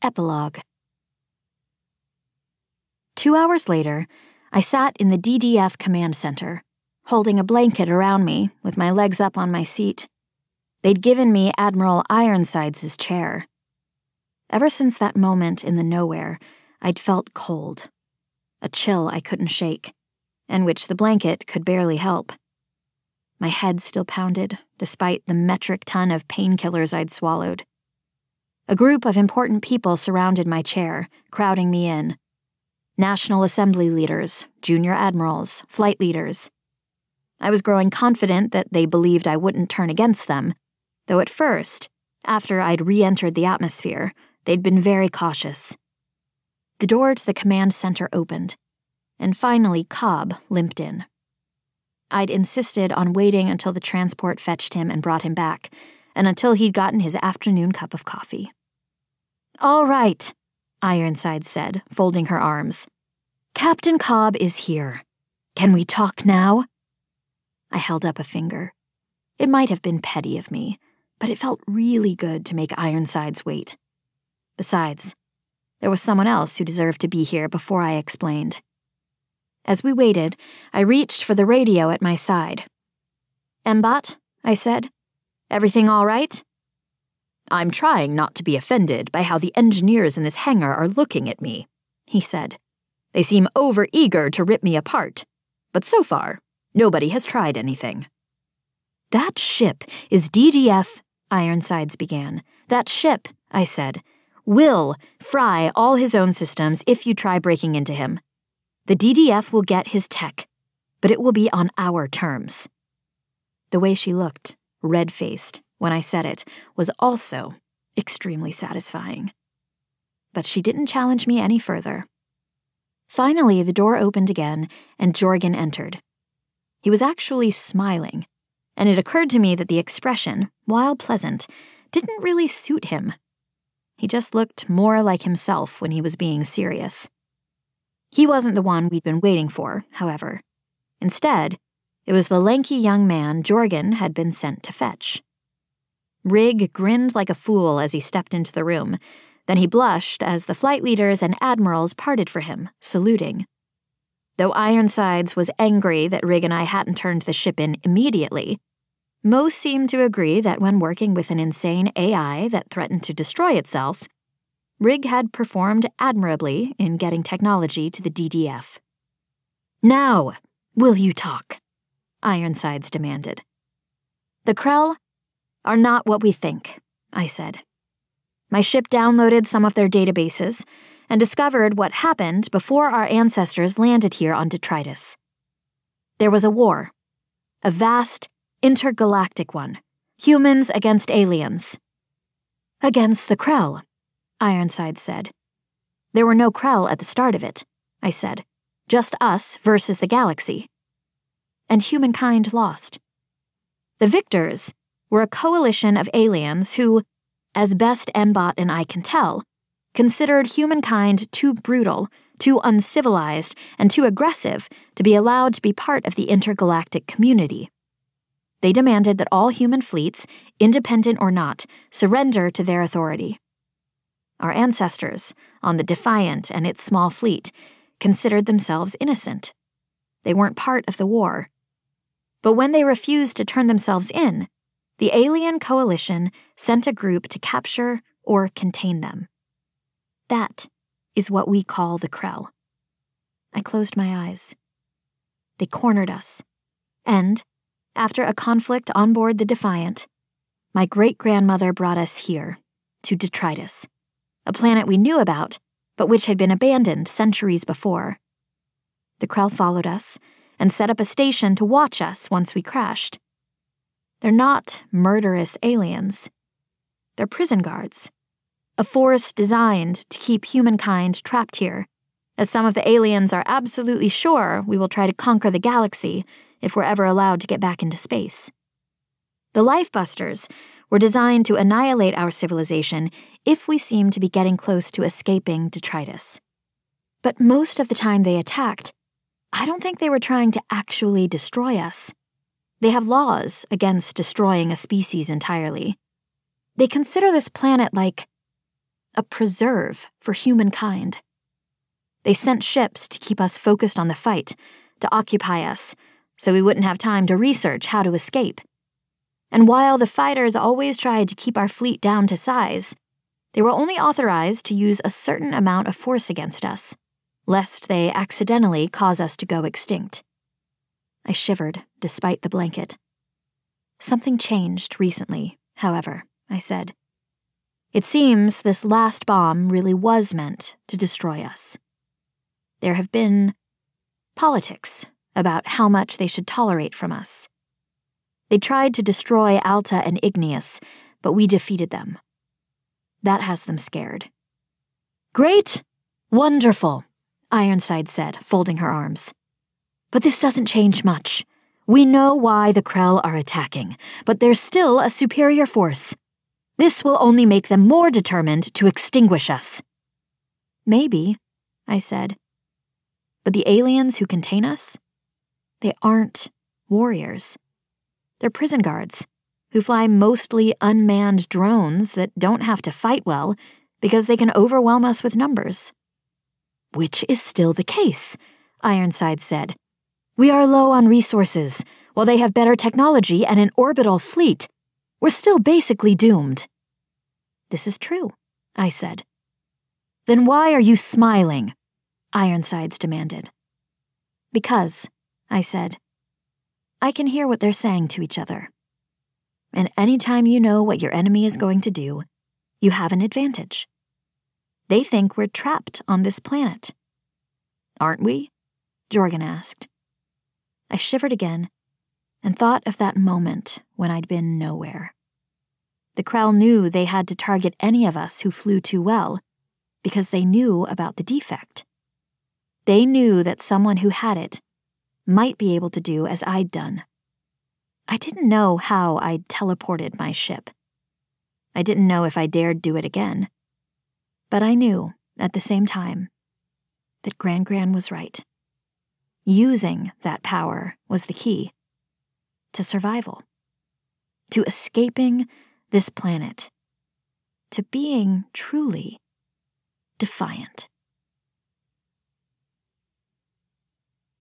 Epilogue. 2 hours later, I sat in the DDF command center, holding a blanket around me with my legs up on my seat. They'd given me Admiral Ironsides' chair. Ever since that moment in the nowhere, I'd felt cold, a chill I couldn't shake, and which the blanket could barely help. My head still pounded, despite the metric ton of painkillers I'd swallowed. A group of important people surrounded my chair, crowding me in. National Assembly leaders, junior admirals, flight leaders. I was growing confident that they believed I wouldn't turn against them, though at first, after I'd re-entered the atmosphere, they'd been very cautious. The door to the command center opened, and finally Cobb limped in. I'd insisted on waiting until the transport fetched him and brought him back, and until he'd gotten his afternoon cup of coffee. "All right," Ironsides said, folding her arms. "Captain Cobb is here. Can we talk now?" I held up a finger. It might have been petty of me, but it felt really good to make Ironsides wait. Besides, there was someone else who deserved to be here before I explained. As we waited, I reached for the radio at my side. "Mbot," I said. "Everything all right?" "I'm trying not to be offended by how the engineers in this hangar are looking at me," he said. "They seem over-eager to rip me apart, but so far, nobody has tried anything." "That ship is DDF," Ironsides began. "That ship," I said, "will fry all his own systems if you try breaking into him. The DDF will get his tech, but it will be on our terms." The way she looked, red-faced, when I said it, was also extremely satisfying. But she didn't challenge me any further. Finally, the door opened again, and Jorgen entered. He was actually smiling, and it occurred to me that the expression, while pleasant, didn't really suit him. He just looked more like himself when he was being serious. He wasn't the one we'd been waiting for, however. Instead, it was the lanky young man Jorgen had been sent to fetch. Rig grinned like a fool as he stepped into the room. Then he blushed as the flight leaders and admirals parted for him, saluting. Though Ironsides was angry that Rig and I hadn't turned the ship in immediately, most seemed to agree that when working with an insane AI that threatened to destroy itself, Rig had performed admirably in getting technology to the DDF. "Now, will you talk?" Ironsides demanded. "The Krell are not what we think," I said. "My ship downloaded some of their databases and discovered what happened before our ancestors landed here on Detritus. There was a war, a vast, intergalactic one, humans against aliens." "Against the Krell," Ironsides said. "There were no Krell at the start of it," I said. "Just us versus the galaxy." "And humankind lost. The victors were a coalition of aliens who, as best Mbot and I can tell, considered humankind too brutal, too uncivilized, and too aggressive to be allowed to be part of the intergalactic community. They demanded that all human fleets, independent or not, surrender to their authority. Our ancestors, on the Defiant and its small fleet, considered themselves innocent. They weren't part of the war. But when they refused to turn themselves in, the alien coalition sent a group to capture or contain them. That is what we call the Krell." I closed my eyes. They cornered us, and, after a conflict on board the Defiant, my great-grandmother brought us here, to Detritus, a planet we knew about, but which had been abandoned centuries before. The Krell followed us and set up a station to watch us once we crashed. They're not murderous aliens. They're prison guards, a force designed to keep humankind trapped here, as some of the aliens are absolutely sure we will try to conquer the galaxy if we're ever allowed to get back into space. The Lifebusters were designed to annihilate our civilization if we seemed to be getting close to escaping Detritus. But most of the time they attacked, I don't think they were trying to actually destroy us. They have laws against destroying a species entirely. They consider this planet like a preserve for humankind. They sent ships to keep us focused on the fight, to occupy us, so we wouldn't have time to research how to escape. And while the fighters always tried to keep our fleet down to size, they were only authorized to use a certain amount of force against us, lest they accidentally cause us to go extinct. I shivered, despite the blanket. Something changed recently, however, I said. It seems this last bomb really was meant to destroy us. There have been politics about how much they should tolerate from us. They tried to destroy Alta and Igneous, but we defeated them. That has them scared. Great! Wonderful! Ironside said, folding her arms. But this doesn't change much. We know why the Krell are attacking, but there's still a superior force. This will only make them more determined to extinguish us. Maybe, I said. But the aliens who contain us? They aren't warriors. They're prison guards who fly mostly unmanned drones that don't have to fight well because they can overwhelm us with numbers. Which is still the case, Ironside said. We are low on resources. While they have better technology and an orbital fleet, we're still basically doomed. This is true, I said. Then why are you smiling? Ironsides demanded. Because, I said, I can hear what they're saying to each other. And anytime you know what your enemy is going to do, you have an advantage. They think we're trapped on this planet. Aren't we? Jorgen asked. I shivered again and thought of that moment when I'd been nowhere. The Krell knew they had to target any of us who flew too well because they knew about the defect. They knew that someone who had it might be able to do as I'd done. I didn't know how I'd teleported my ship. I didn't know if I dared do it again. But I knew, at the same time, that Gran was right. Using that power was the key to survival, to escaping this planet, to being truly defiant.